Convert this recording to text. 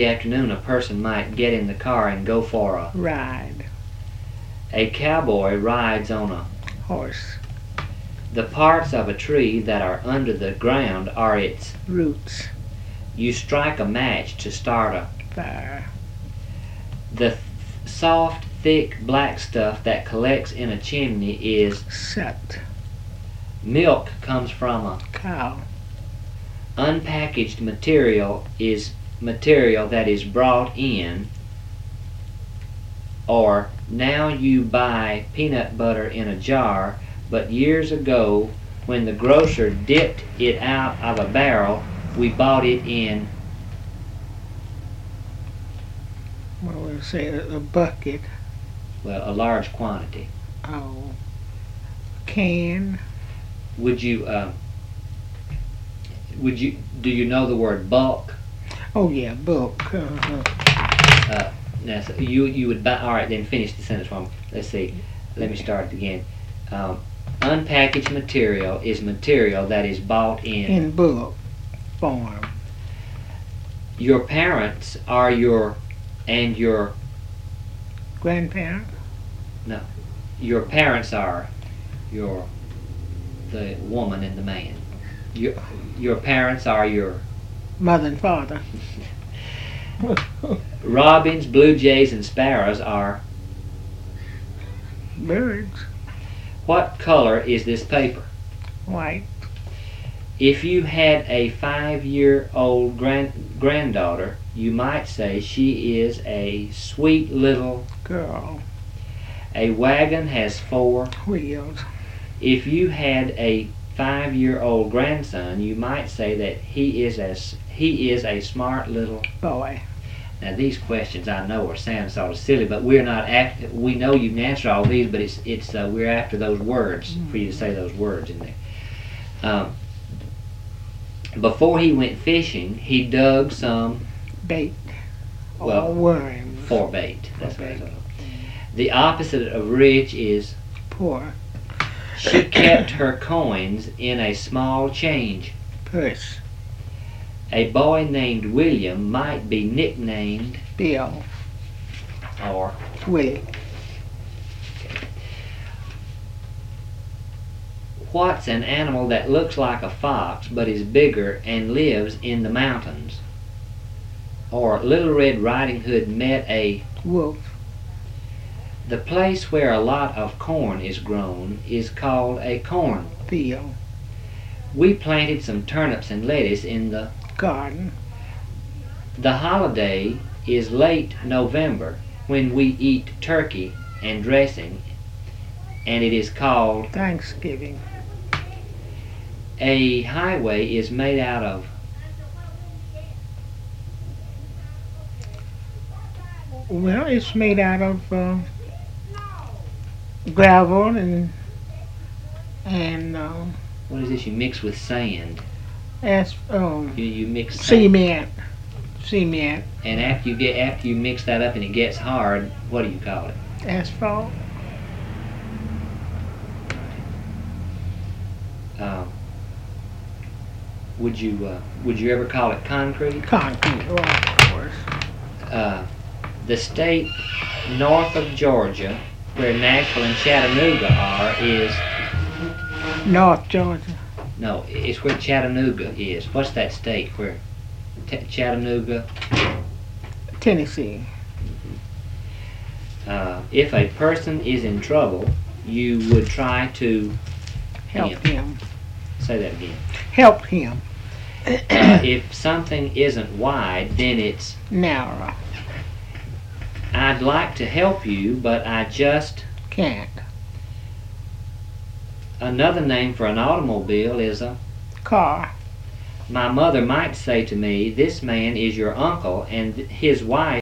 Sunday afternoon, a person might get in the car and go for a ride. A cowboy rides on a Horse. The parts of a tree that are under the ground are its roots. You strike a match to start a fire. The soft, thick, black stuff that collects in a chimney is soot. Milk comes from a cow. Unpackaged material is material that is brought in, or now you buy peanut butter in a jar, but years ago when the grocer dipped it out of a barrel, we bought it in, well, we'll say a bucket. well, a large quantity. Oh, can. Would you do you know the word bulk? Oh yeah, bulk. Now, so you would buy. All right, then finish the sentence for me. Let's see. Let me start it again. Unpackaged material is material that is bought in bulk form. Your parents are your grandparent. No, your parents are the woman and the man. Your parents are your mother and father. Robins, blue jays, and sparrows are birds. What color is this paper? White. If you had a 5-year-old granddaughter, you might say she is a sweet little girl. A wagon has 4 wheels. If you had a 5-year-old grandson, you might say that he is a smart little boy. Now these questions I know are sound sort of silly, but we're not after. We know you can answer all these, but it's we're after those words for you to say those words in there. Before he went fishing, he dug some bait. Well, worms. For bait. That's what I thought. The opposite of rich is poor. She kept her coins in a small change purse. A boy named William might be nicknamed Bill or Willie. What's an animal that looks like a fox but is bigger and lives in the mountains? Or Little Red Riding Hood met a wolf. The place where a lot of corn is grown is called a cornfield. We planted some turnips and lettuce in the garden. The holiday is late November when we eat turkey and dressing, and it is called Thanksgiving. A highway is made out of well, it's made out of gravel and what is this you mix with sand? You mix cement. And after you mix that up and it gets hard, what do you call it? Asphalt. Would you ever call it concrete? Concrete, well, of course. The state north of Georgia, where Nashville and Chattanooga are, is North Georgia. No, it's where Chattanooga is. What's that state where Chattanooga? Tennessee. If a person is in trouble, you would try to help him. Say that again. Help him. If something isn't wide, then it's narrow. I'd like to help you, but I just can't. Another name for an automobile is a car. My mother might say to me, this man is your uncle, and his wife